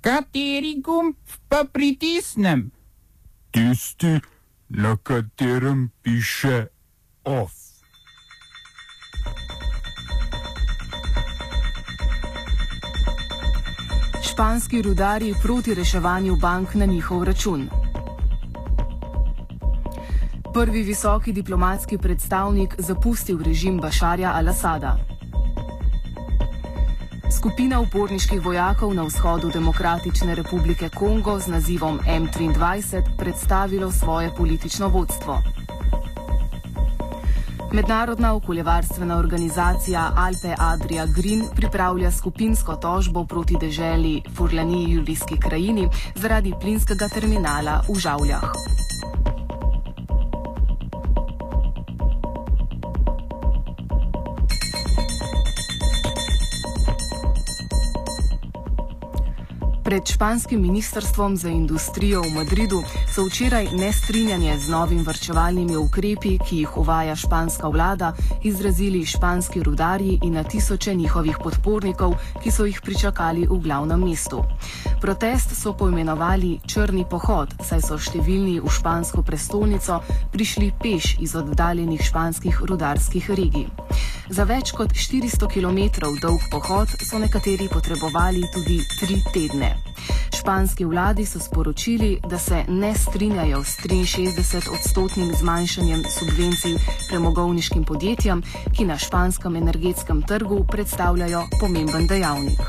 Kateri gumb pa pritisnem? Tisti, na katerem piše OF. Španski rudarji proti reševanju bank na njihov račun. Prvi visoki diplomatski predstavnik zapustil režim Bašarja al-Asada. Skupina uporniških vojakov na vzhodu Demokratične republike Kongo z nazivom M23 predstavilo svoje politično vodstvo. Mednarodna okoljevarstvena organizacija Alpe Adria Green pripravlja skupinsko tožbo proti deželi Furlaniji Julijski krajini zaradi plinskega terminala v Žavljah. Pred španskim ministrstvom za industrijo v Madridu so včeraj nestrinjanje z novim varčevalnimi ukrepi, ki jih uvaja španska vlada, izrazili španski rudarji in na tisoče njihovih podpornikov, ki so jih pričakali v glavnem mestu. Protest so poimenovali Črni pohod, saj so številni v špansko prestolnico prišli peš iz oddaljenih španskih rudarskih regij. Za več kot 400 km dolg pohod so nekateri potrebovali tudi 3 tedne. Španski vladi so sporočili, da se ne strinjajo s 63-odstotnim zmanjšanjem subvencij premogovniškim podjetjem, ki na španskem energetskem trgu predstavljajo pomemben dejavnik.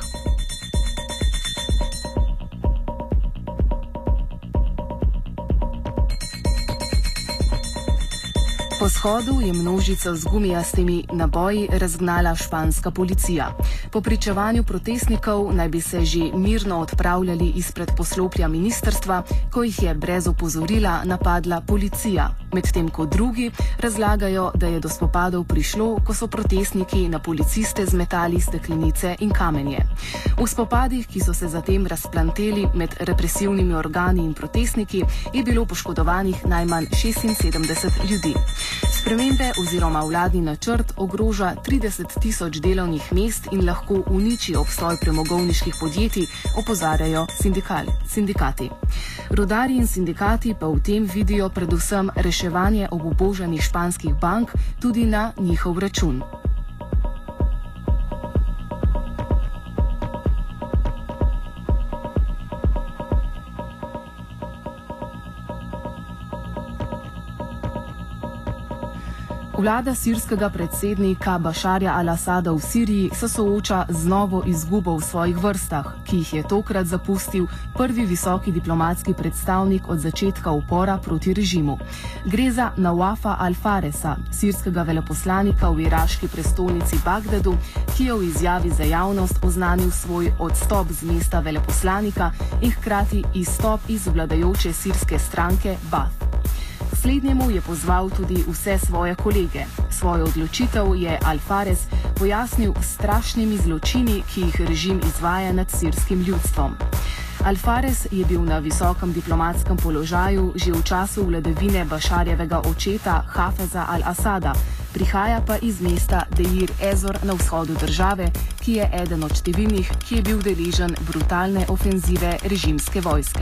Po shodu je množico z gumijastimi naboji razgnala španska policija. Po pričevanju protestnikov naj bi se že mirno odpravljali izpred poslopja ministrstva, ko jih je brez opozorila napadla policija, medtem ko drugi razlagajo, da je do spopadov prišlo, ko so protestniki na policiste zmetali steklenice in kamenje. V spopadih, ki so se zatem razplanteli med represivnimi organi in protestniki, je bilo poškodovanih najmanj 76 ljudi. Spremembe oziroma vladni načrt ogroža 30 000 delovnih mest in lahko uniči obstoj premogovniških podjetij, opozarjajo sindikati. Rudarji in sindikati pa v tem vidijo predvsem reševanje obubožanih španskih bank tudi na njihov račun. Vlada sirskega predsednika Bašarja al-Asada v Siriji se sooča z novo izgubo v svojih vrstah, ki jih je tokrat zapustil prvi visoki diplomatski predstavnik od začetka upora proti režimu. Gre za Nawafa al-Faresa, sirskega veleposlanika v iraški prestolnici Bagdadu, ki je v izjavi za javnost oznanil svoj odstop z mesta veleposlanika in hkrati izstop iz vladajoče sirske stranke Baath. Slednjemu je pozval tudi vse svoje kolege. Svojo odločitev je al-Fares pojasnil s strašnimi zločini, ki jih režim izvaja nad sirskim ljudstvom. Al-Fares je bil na visokem diplomatskem položaju že v času vladavine Bašarjevega očeta Hafeza al-Asada, prihaja pa iz mesta Deir Ezor na vzhodu države, ki je eden od številnih, ki je bil deležen brutalne ofenzive režimske vojske.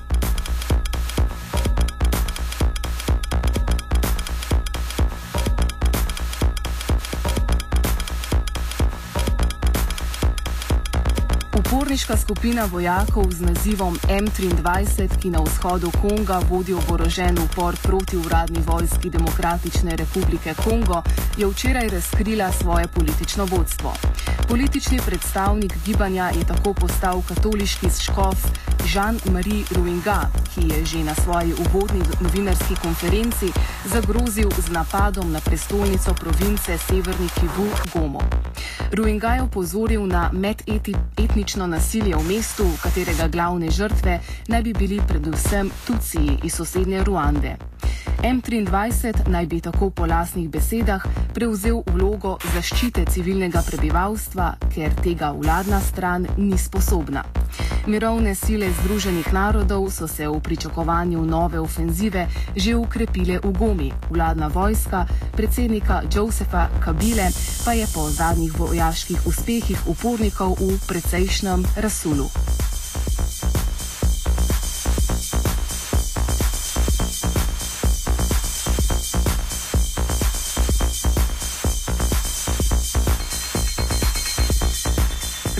Uporniška skupina vojakov z nazivom M23, ki na vzhodu Konga vodi oborožen upor proti uradni vojski Demokratične republike Kongo, je včeraj razkrila svoje politično vodstvo. Politični predstavnik gibanja je tako postal katoliški škof Jean-Marie Ruinga, ki je že na svoji uvodni novinarski konferenci zagrozil z napadom na prestolnico province Severni Kivu Gomo. Ruinga je opozoril na medetnično nasilje v mestu, katerega glavne žrtve naj bi bili predvsem Tutsiji iz sosednje Ruande. M23 naj bi tako po lastnih besedah prevzel vlogo zaščite civilnega prebivalstva, ker tega vladna stran ni sposobna. Mirovne sile Združenih narodov so se v pričakovanju nove ofenzive že ukrepile v Gomi. Vladna vojska predsednika Josefa Kabile pa je po zadnjih vojaških uspehih upornikov v precejšnjem razsulu.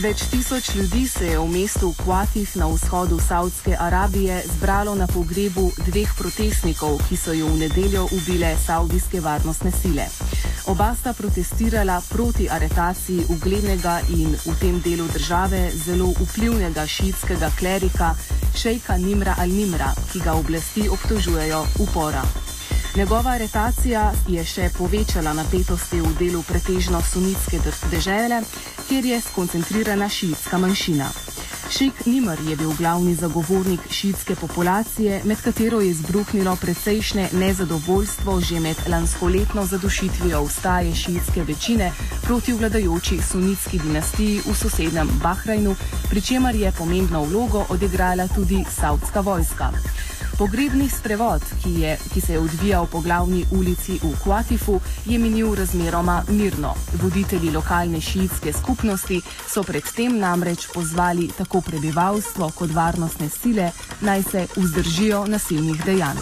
Več tisoč ljudi se je v mestu Qatif na vzhodu Saudske Arabije zbralo na pogrebu dveh protestnikov, ki so jo v nedeljo ubile saudijske varnostne sile. Oba sta protestirala proti aretaciji uglednega in v tem delu države zelo vplivnega šiitskega klerika šejka Nimra al-Nimra, ki ga oblasti obtožujejo upora. Njegova aretacija je še povečala napetosti v delu pretežno sunitske dežele, kjer je skoncentrirana šiitska manjšina. Šejk Nimr je bil glavni zagovornik šiitske populacije, med katero je izbruhnilo precejšnje nezadovoljstvo že med lanskoletno zadušitvijo vstaje šiitske večine proti vladajoči sunitski dinastiji v sosednjem Bahrajnu, pri čemer je pomembno vlogo odigrala tudi saudska vojska. Pogrebni sprevod, ki se je odvijal po glavni ulici v Qatifu, je minil razmeroma mirno. Voditelji lokalne šiitske skupnosti so predtem namreč pozvali tako prebivalstvo kot varnostne sile, naj se vzdržijo nasilnih dejanj.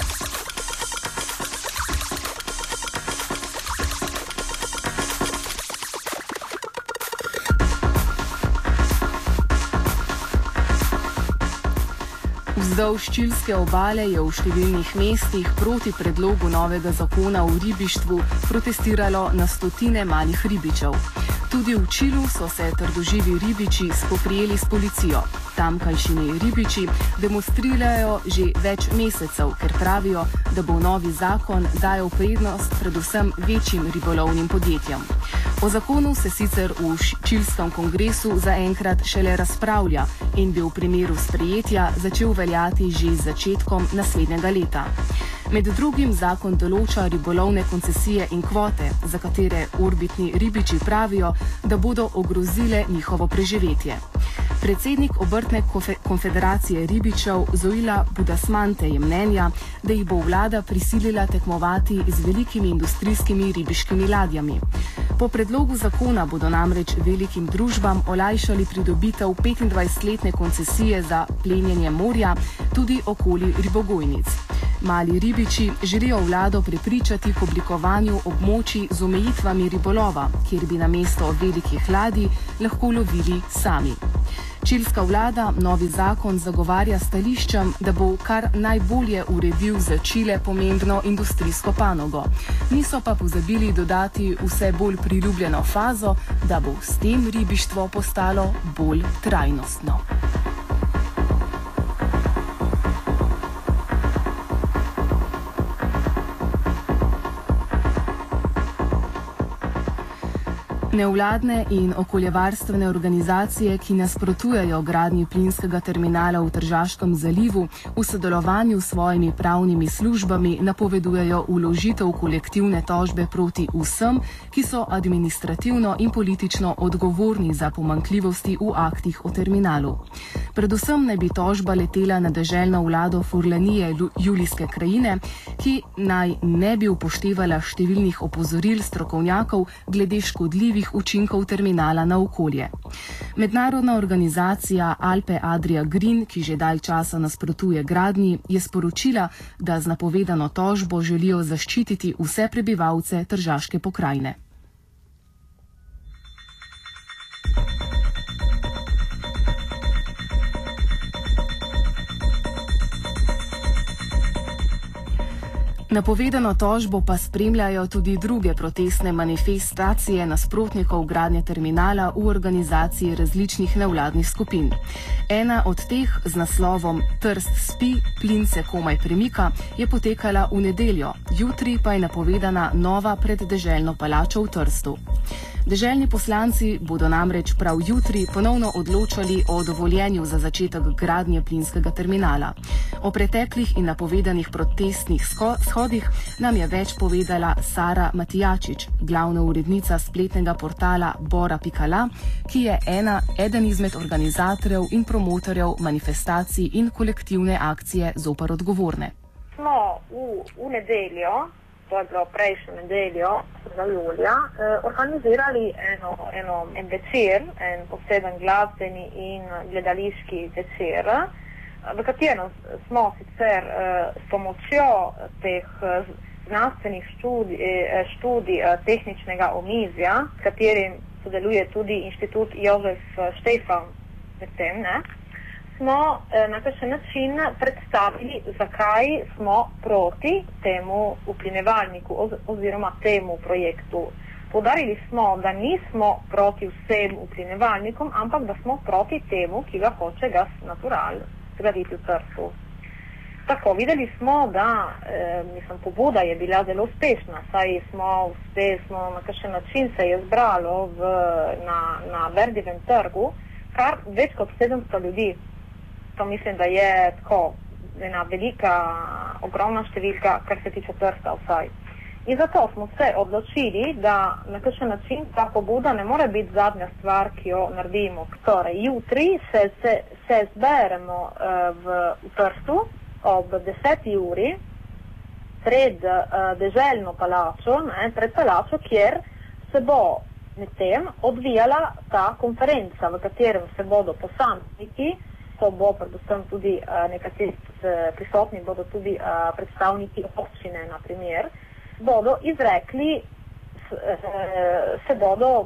Vzdolž čilske obale je v številnih mestih proti predlogu novega zakona o ribištvu protestiralo na stotine malih ribičev. Tudi v Čilu so se trdoživi ribiči spoprijeli s policijo. Tamkajšnji ribiči demonstrirajo že več mesecev, ker pravijo, da bo novi zakon dajal prednost predvsem večjim ribolovnim podjetjem. O zakonu se sicer v čilskem kongresu zaenkrat šele razpravlja in bi v primeru sprejetja začel veljati že z začetkom naslednjega leta. Med drugim zakon določa ribolovne koncesije in kvote, za katere orbitni ribiči pravijo, da bodo ogrozile njihovo preživetje. Predsednik Obrtne konfederacije ribičev Zoila Budasmante je mnenja, da jih bo vlada prisilila tekmovati z velikimi industrijskimi ribiškimi ladjami. Po predlogu zakona bodo namreč velikim družbam olajšali pridobitev 25-letne koncesije za plenjenje morja tudi okoli ribogojnic. Mali ribiči želijo vlado prepričati k oblikovanju območij z omejitvami ribolova, kjer bi namesto velikih ladij lahko lovili sami. Čilska vlada novi zakon zagovarja stališčem, da bo kar najbolje uredil za Čile pomembno industrijsko panogo. Niso pa pozabili dodati vse bolj priljubljeno fazo, da bo s tem ribištvo postalo bolj trajnostno. Nevladne in okoljevarstvene organizacije, ki nasprotujejo gradnji plinskega terminala v Tržaškem zalivu, v sodelovanju s svojimi pravnimi službami napovedujejo vložitev kolektivne tožbe proti vsem, ki so administrativno in politično odgovorni za pomanjkljivosti v aktih o terminalu. Predvsem naj bi tožba letela na deželno vlado Furlanije Julijske krajine, ki naj ne bi upoštevala številnih opozoril strokovnjakov glede škodljivih učinkov terminala na okolje. Mednarodna organizacija Alpe Adria Green, ki že dalj časa nasprotuje gradnji, je sporočila, da z napovedano tožbo želijo zaščititi vse prebivalce Tržaške pokrajine. Napovedano tožbo pa spremljajo tudi druge protestne manifestacije nasprotnikov gradnje terminala v organizaciji različnih nevladnih skupin. Ena od teh z naslovom Trst spi, plin se komaj premika je potekala v nedeljo, jutri pa je napovedana nova preddeželno palačo v Trstu. Deželni poslanci bodo namreč prav jutri ponovno odločali o dovoljenju za začetek gradnje plinskega terminala. O preteklih in napovedanih protestnih shodih nam je več povedala Sara Matijačič, glavna urednica spletnega portala Bora.la, ki je eden izmed organizatorjev in promotorjev manifestacij in kolektivne akcije zoper odgovorne. Smo v nedeljo, to je bilo prejšnjo nedeljo, za julija, organizirali en večer, en poseben glasbeni in gledališki večer, v katerem smo sicer s pomočjo teh znanstvenih študij tehničnega omizja, s katerim sodeluje tudi inštitut Jozef Štefan med tem, smo na kakšen način predstavili, zakaj smo proti temu vplinevalniku oziroma temu projektu. Poudarili smo, da nismo proti vsem vplinevalnikom, ampak da smo proti temu, ki ga hoče Gas Natural zgraditi v Trstu. Tako, videli smo, da pobuda je bila zelo uspešna, saj smo na kakšen način se je zbralo na Verdivem trgu kar več kot 700 ljudi. To mislim, da je tako ena velika, ogromna številka, kar se tiče Trsta vsaj. In zato smo se odločili, da na kakšen način ta pobuda ne more biti zadnja stvar, ki jo naredimo. Torej, jutri se zberemo v Trstu ob 10. uri pred deželno palačo, pred palačo, kjer se bo medtem odvijala ta konferenca, v katerem se bodo posamezniki, to bo predvsem tudi nekateri prisotni, bodo tudi predstavniki občine, na primer, bodo izrekli, bodo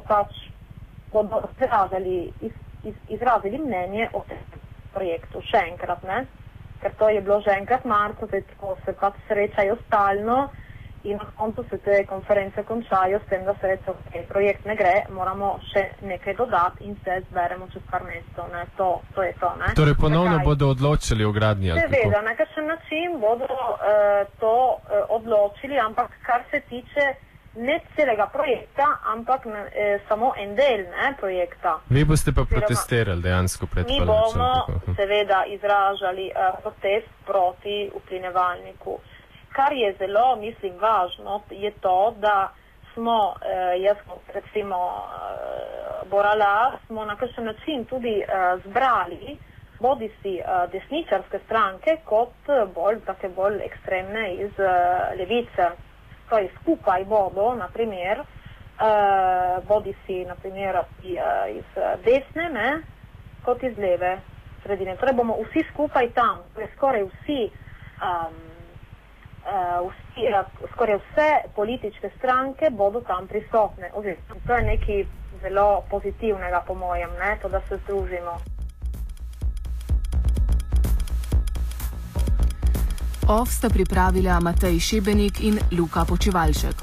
izrazili mnenje o tem projektu. Še enkrat, ker to je bilo že enkrat marca, ko se pač srečajo stalno in na koncu se te konference končajo s tem, da se reče, ok, projekt ne gre, moramo še nekaj dodati in se zberemo čez par mesecev. To je to. Torej ponovno bodo odločili o gradnji? Seveda, na kakšen način bodo to odločili, ampak kar se tiče ne celega projekta, ampak samo en del projekta. Vi boste pa protestirali dejansko pred palačo? Mi bomo seveda izražali protest proti vplinevalniku. Kar je zelo, mislim, važno, je to, da smo, recimo Borala, smo na kakšen način tudi zbrali bodisi desničarske stranke kot bolj ekstremne iz levice. Torej, skupaj bodo, na primer, bodisi, na primer, iz desne, kot iz leve sredine. Torej, bomo vsi skupaj tam, skoraj skoraj vse politične stranke bodo tam prisotne. To je nekaj zelo pozitivnega, po mojem, to, da se združimo. Sta pripravila Matej Šebenik in Luka Počivalšek.